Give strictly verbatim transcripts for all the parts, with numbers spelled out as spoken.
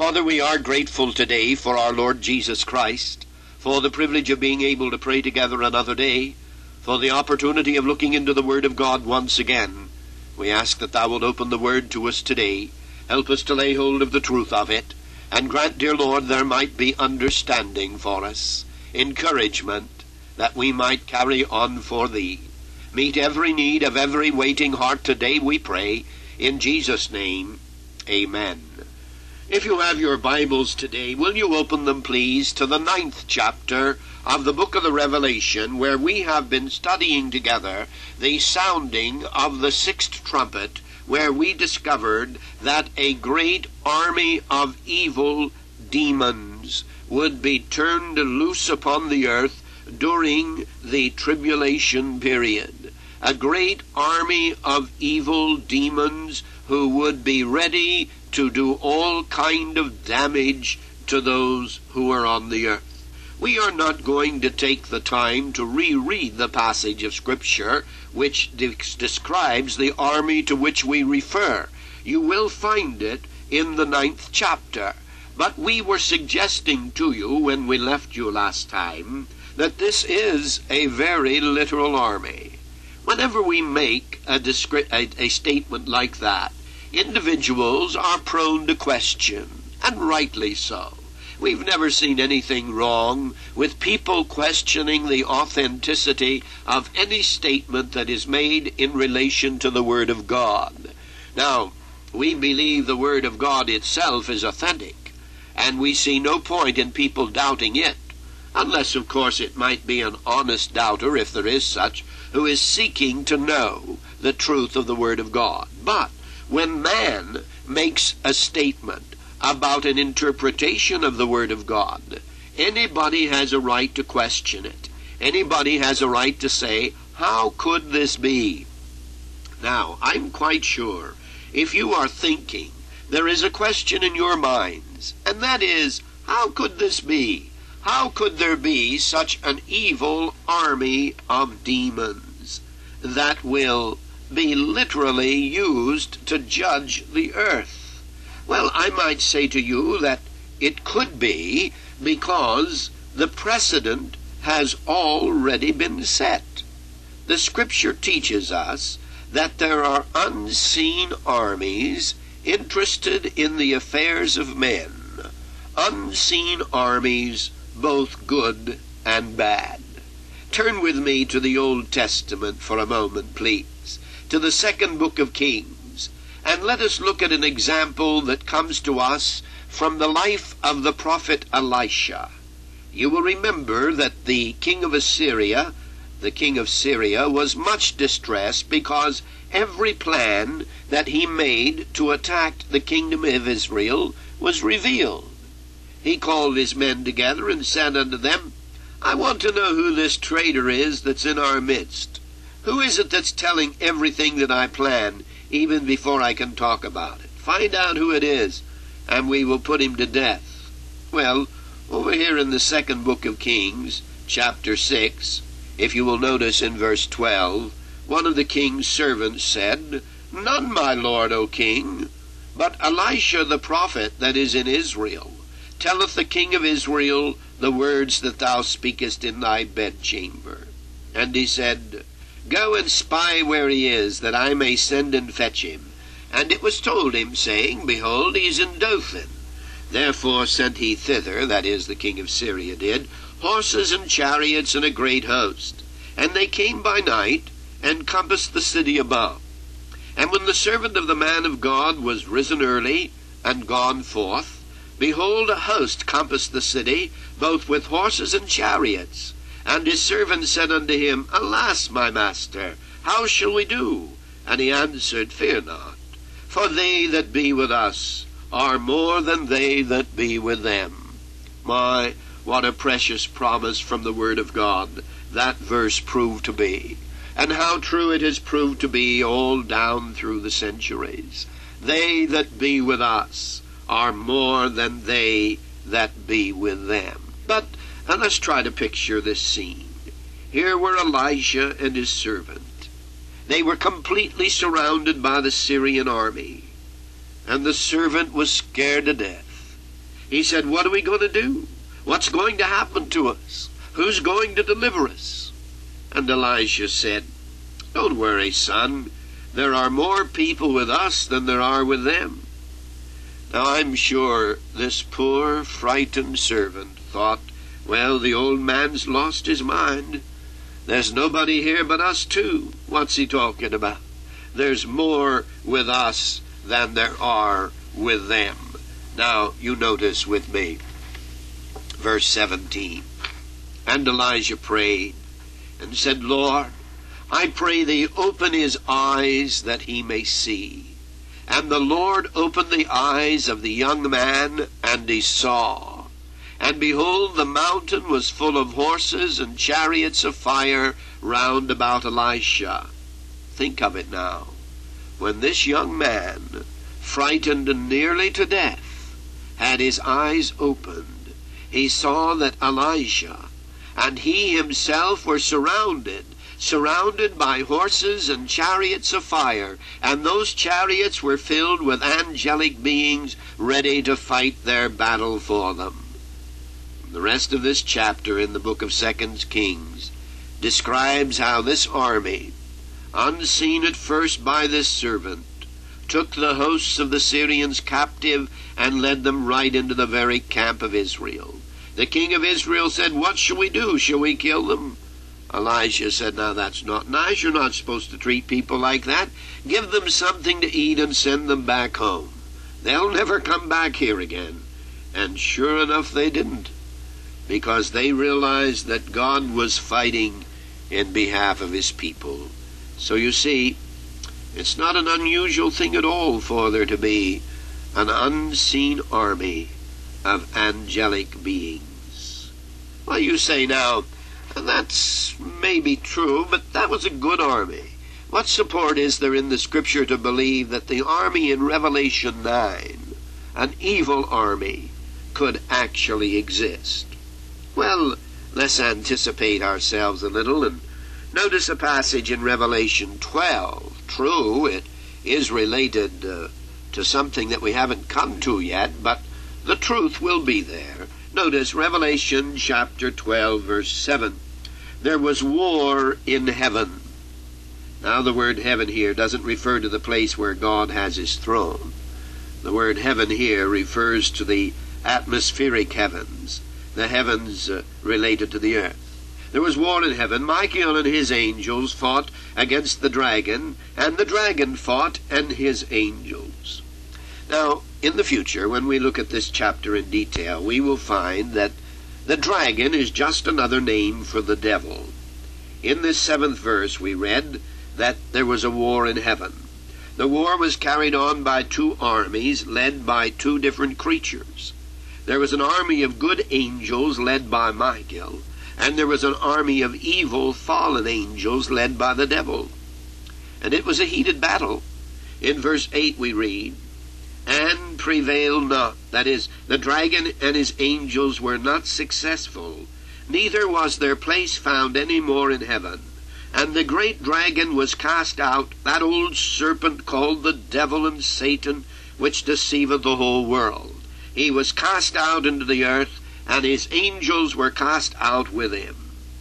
Father, we are grateful today for our Lord Jesus Christ, for the privilege of being able to pray together another day, for the opportunity of looking into the Word of God once again. We ask that Thou wilt open the Word to us today, help us to lay hold of the truth of it, and grant, dear Lord, there might be understanding for us, encouragement, that we might carry on for Thee. Meet every need of every waiting heart today, we pray, in Jesus' name, amen. If you have your Bibles today, will you open them, please, to the ninth chapter of the book of the Revelation, where we have been studying together the sounding of the sixth trumpet, where we discovered that a great army of evil demons would be turned loose upon the earth during the tribulation period. A great army of evil demons who would be ready to do all kind of damage to those who are on the earth. We are not going to take the time to reread the passage of Scripture which de- describes the army to which we refer. You will find it in the ninth chapter. But we were suggesting to you when we left you last time that this is a very literal army. Whenever we make a, discri- a, a statement like that, individuals are prone to question, and rightly so. We've never seen anything wrong with people questioning the authenticity of any statement that is made in relation to the Word of God. Now, we believe the Word of God itself is authentic, and we see no point in people doubting it, unless, of course, it might be an honest doubter, if there is such, who is seeking to know the truth of the Word of God. But when man makes a statement about an interpretation of the Word of God, anybody has a right to question it. Anybody has a right to say, how could this be? Now, I'm quite sure if you are thinking, there is a question in your minds, and that is, how could this be? How could there be such an evil army of demons that will be literally used to judge the earth? Well, I might say to you that it could be because the precedent has already been set. The Scripture teaches us that there are unseen armies interested in the affairs of men, unseen armies both good and bad. Turn with me to the Old Testament for a moment, please, to the second book of Kings, and let us look at an example that comes to us from the life of the prophet Elisha. You will remember that the king of Assyria, the king of Syria, was much distressed because every plan that he made to attack the kingdom of Israel was revealed. He called his men together and said unto them, I want to know who this traitor is that's in our midst. Who is it that's telling everything that I plan, even before I can talk about it? Find out who it is, and we will put him to death. Well, over here in the second book of Kings, chapter six, if you will notice in verse twelve, one of the king's servants said, None, my lord, O king, but Elisha the prophet that is in Israel telleth the king of Israel the words that thou speakest in thy bedchamber. And he said, Go and spy where he is, that I may send and fetch him. And it was told him, saying, Behold, he is in Dothan. Therefore sent he thither, that is, the king of Syria did, horses and chariots and a great host. And they came by night, and compassed the city above. And when the servant of the man of God was risen early, and gone forth, behold, a host compassed the city, both with horses and chariots. And his servant said unto him, Alas, my master, how shall we do? And he answered, Fear not, for they that be with us are more than they that be with them. My, what a precious promise from the Word of God that verse proved to be, and how true it has proved to be all down through the centuries. They that be with us are more than they that be with them. But and let's try to picture this scene. Here were Elisha and his servant. They were completely surrounded by the Syrian army, and the servant was scared to death. He said, what are we going to do? What's going to happen to us? Who's going to deliver us? And Elisha said, don't worry, son. There are more people with us than there are with them. Now I'm sure this poor, frightened servant thought, well, the old man's lost his mind. There's nobody here but us two. What's he talking about? There's more with us than there are with them. Now, you notice with me, verse seventeen. And Elijah prayed and said, Lord, I pray thee, open his eyes that he may see. And the Lord opened the eyes of the young man, and he saw. And behold, the mountain was full of horses and chariots of fire round about Elisha. Think of it now. When this young man, frightened nearly to death, had his eyes opened, he saw that Elisha and he himself were surrounded, surrounded by horses and chariots of fire, and those chariots were filled with angelic beings ready to fight their battle for them. The rest of this chapter in the book of Second Kings describes how this army, unseen at first by this servant, took the hosts of the Syrians captive and led them right into the very camp of Israel. The king of Israel said, what shall we do? Shall we kill them? Elisha said, now that's not nice. You're not supposed to treat people like that. Give them something to eat and send them back home. They'll never come back here again. And sure enough, they didn't, because they realized that God was fighting in behalf of his people. So you see, it's not an unusual thing at all for there to be an unseen army of angelic beings. Well, you say now, that's maybe true, but that was a good army. What support is there in the Scripture to believe that the army in Revelation nine, an evil army, could actually exist? Well, let's anticipate ourselves a little and notice a passage in Revelation twelve. True, it is related uh, to something that we haven't come to yet, but the truth will be there. Notice Revelation chapter twelve, verse seven. There was war in heaven. Now the word heaven here doesn't refer to the place where God has his throne. The word heaven here refers to the atmospheric heavens, the heavens uh, related to the earth. There was war in heaven. Michael and his angels fought against the dragon, and the dragon fought and his angels. Now, in the future, when we look at this chapter in detail, we will find that the dragon is just another name for the devil. In this seventh verse we read that there was a war in heaven. The war was carried on by two armies led by two different creatures. There was an army of good angels led by Michael, and there was an army of evil fallen angels led by the devil. And it was a heated battle. In verse eight we read, and prevailed not. That is, the dragon and his angels were not successful, neither was their place found any more in heaven. And the great dragon was cast out, that old serpent called the devil and Satan, which deceiveth the whole world. He was cast out into the earth, and his angels were cast out with him.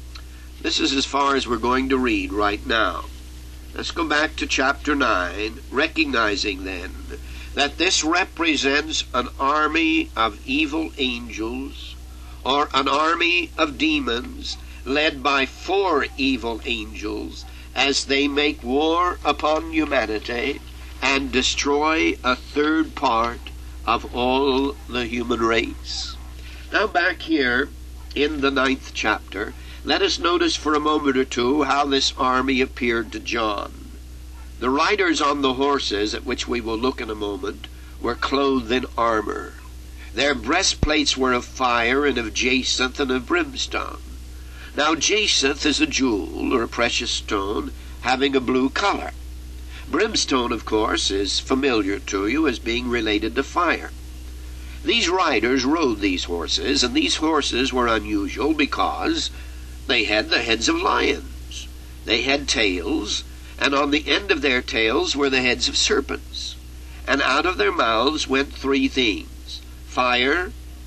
This is as far as we're going to read right now. Let's go back to chapter nine, recognizing then that this represents an army of evil angels, or an army of demons led by four evil angels as they make war upon humanity and destroy a third part of all the human race. Now back here in the ninth chapter, let us notice for a moment or two how this army appeared to John. The riders on the horses, at which we will look in a moment, were clothed in armor. Their breastplates were of fire and of jacinth and of brimstone. Now jacinth is a jewel or a precious stone having a blue color. Brimstone, of course, is familiar to you as being related to fire. These riders rode these horses, and these horses were unusual because they had the heads of lions. They had tails, and on the end of their tails were the heads of serpents. And out of their mouths went three things: fire,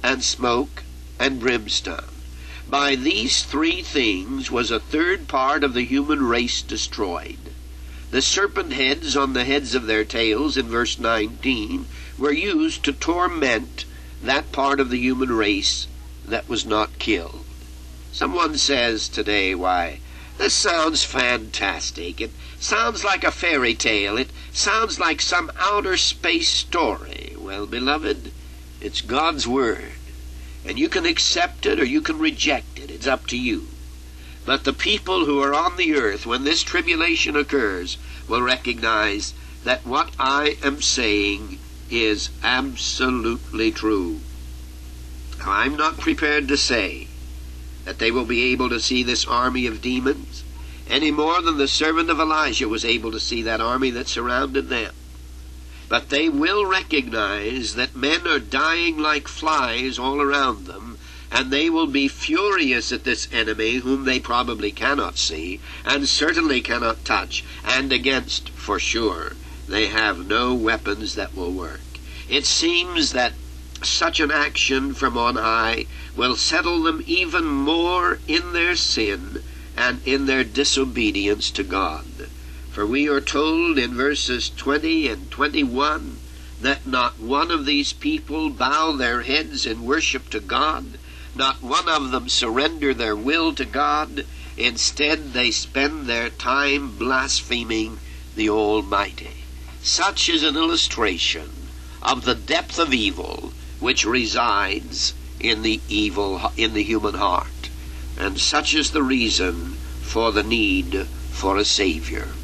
and smoke, and brimstone. By these three things was a third part of the human race destroyed. The serpent heads on the heads of their tails, in verse nineteen, were used to torment that part of the human race that was not killed. Someone says today, why, this sounds fantastic. It sounds like a fairy tale. It sounds like some outer space story. Well, beloved, it's God's Word. And you can accept it or you can reject it. It's up to you. But the people who are on the earth when this tribulation occurs will recognize that what I am saying is absolutely true. Now, I'm not prepared to say that they will be able to see this army of demons any more than the servant of Elijah was able to see that army that surrounded them. But they will recognize that men are dying like flies all around them, and they will be furious at this enemy whom they probably cannot see, and certainly cannot touch, and against, for sure, they have no weapons that will work. It seems that such an action from on high will settle them even more in their sin and in their disobedience to God. For we are told in verses twenty and twenty-one that not one of these people bow their heads in worship to God, not one of them surrender their will to God. Instead, they spend their time blaspheming the Almighty. Such is an illustration of the depth of evil which resides in the evil in the human heart. And such is the reason for the need for a Savior.